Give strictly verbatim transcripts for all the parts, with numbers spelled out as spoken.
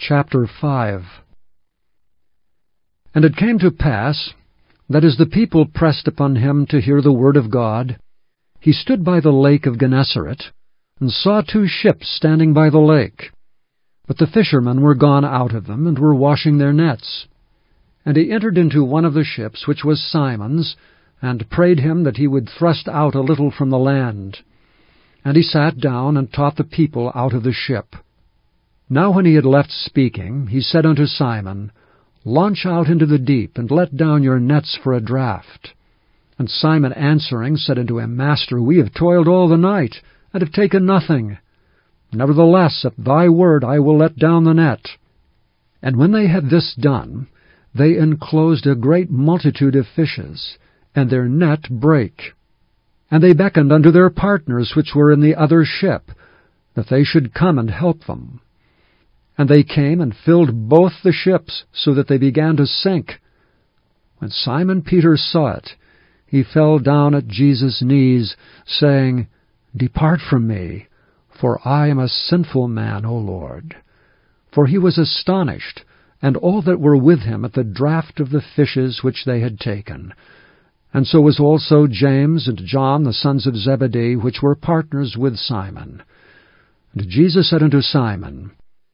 Chapter five. And it came to pass, that as the people pressed upon him to hear the word of God, he stood by the lake of Gennesaret, and saw two ships standing by the lake. But the fishermen were gone out of them, and were washing their nets. And he entered into one of the ships, which was Simon's, and prayed him that he would thrust out a little from the land. And he sat down, and taught the people out of the ship. Now when he had left speaking, he said unto Simon, Launch out into the deep, and let down your nets for a draught. And Simon answering said unto him, Master, we have toiled all the night, and have taken nothing. Nevertheless, at thy word I will let down the net. And when they had this done, they enclosed a great multitude of fishes, and their net brake. And they beckoned unto their partners which were in the other ship, that they should come and help them. And they came and filled both the ships, so that they began to sink. When Simon Peter saw it, he fell down at Jesus' knees, saying, Depart from me, for I am a sinful man, O Lord. For he was astonished, and all that were with him, at the draught of the fishes which they had taken. And so was also James and John, the sons of Zebedee, which were partners with Simon. And Jesus said unto Simon,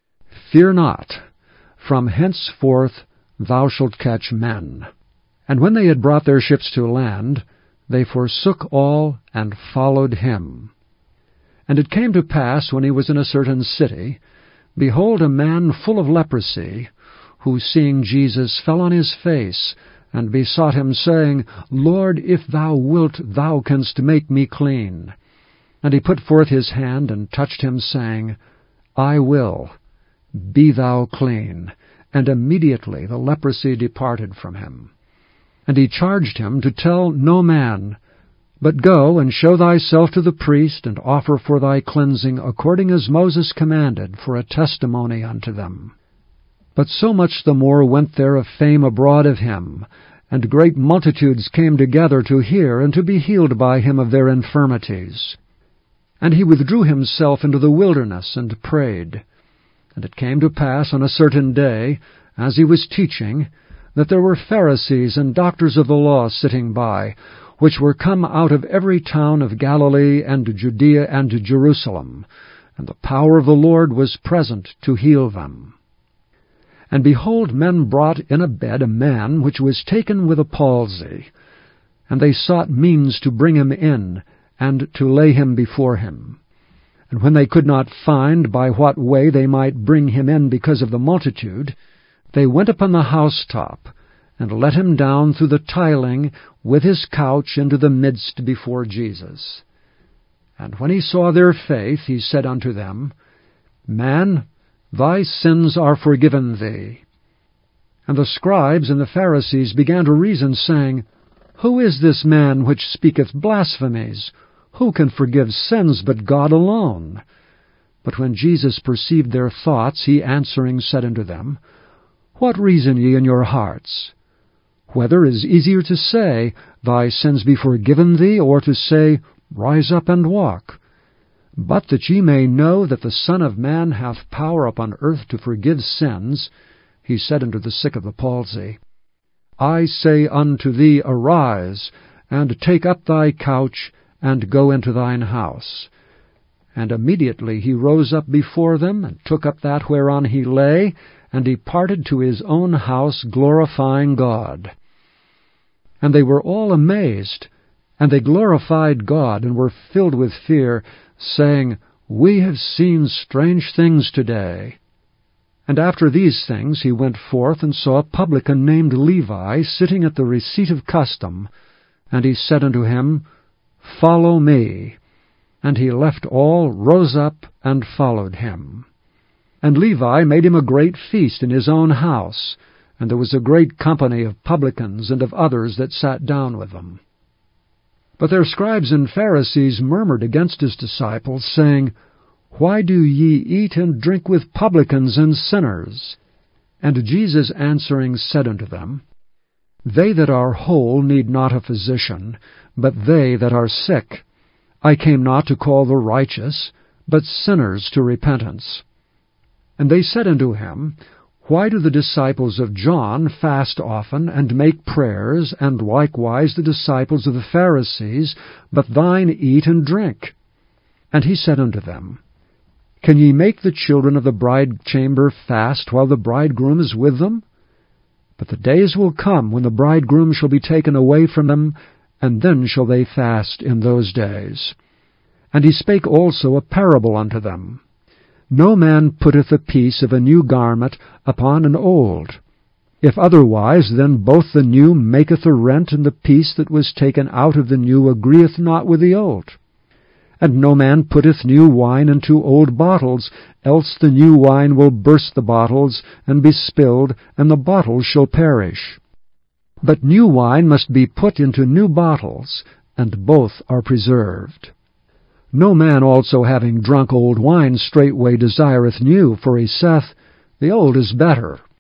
Fear not, from henceforth thou shalt catch men. And when they had brought their ships to land, they forsook all, and followed him. And it came to pass, when he was in a certain city, behold, a man full of leprosy, who, seeing Jesus, fell on his face, and besought him, saying, Lord, if thou wilt, thou canst make me clean. And he put forth his hand, and touched him, saying, I will. Be thou clean. And immediately the leprosy departed from him. And he charged him to tell no man, but go and show thyself to the priest, and offer for thy cleansing, according as Moses commanded, for a testimony unto them. But so much the more went there a fame abroad of him, and great multitudes came together to hear and to be healed by him of their infirmities. And he withdrew himself into the wilderness, and prayed. And it came to pass on a certain day, as he was teaching, that there were Pharisees and doctors of the law sitting by, which were come out of every town of Galilee and Judea and Jerusalem, and the power of the Lord was present to heal them. And behold, men brought in a bed a man which was taken with a palsy, and they sought means to bring him in, and to lay him before him. And when they could not find by what way they might bring him in because of the multitude, they went upon the housetop, and let him down through the tiling with his couch into the midst before Jesus. And when he saw their faith, he said unto them, Man, thy sins are forgiven thee. And the scribes and the Pharisees began to reason, saying, Who is this man which speaketh blasphemies? Who can forgive sins but God alone? But when Jesus perceived their thoughts, he answering said unto them, What reason ye in your hearts? Whether is easier to say, Thy sins be forgiven thee, or to say, Rise up and walk? But that ye may know that the Son of Man hath power upon earth to forgive sins, he said unto the sick of the palsy, I say unto thee, Arise, and take up thy couch, and go into thine house. And immediately he rose up before them, and took up that whereon he lay, and departed to his own house, glorifying God. And they were all amazed, and they glorified God, and were filled with fear, saying, We have seen strange things today. And after these things he went forth, and saw a publican named Levi sitting at the receipt of custom. And he said unto him, Follow me. And he left all, rose up, and followed him. And Levi made him a great feast in his own house, and there was a great company of publicans and of others that sat down with them. But their scribes and Pharisees murmured against his disciples, saying, Why do ye eat and drink with publicans and sinners? And Jesus answering said unto them, They that are whole need not a physician, but they that are sick. I came not to call the righteous, but sinners to repentance. And they said unto him, Why do the disciples of John fast often, and make prayers, and likewise the disciples of the Pharisees, but thine eat and drink? And he said unto them, Can ye make the children of the bridechamber fast while the bridegroom is with them? But the days will come when the bridegroom shall be taken away from them, and then shall they fast in those days. And he spake also a parable unto them. No man putteth a piece of a new garment upon an old. If otherwise, then both the new maketh a rent, and the piece that was taken out of the new agreeth not with the old. And no man putteth new wine into old bottles, else the new wine will burst the bottles, and be spilled, and the bottles shall perish. But new wine must be put into new bottles, and both are preserved. No man also having drunk old wine straightway desireth new, for he saith, The old is better.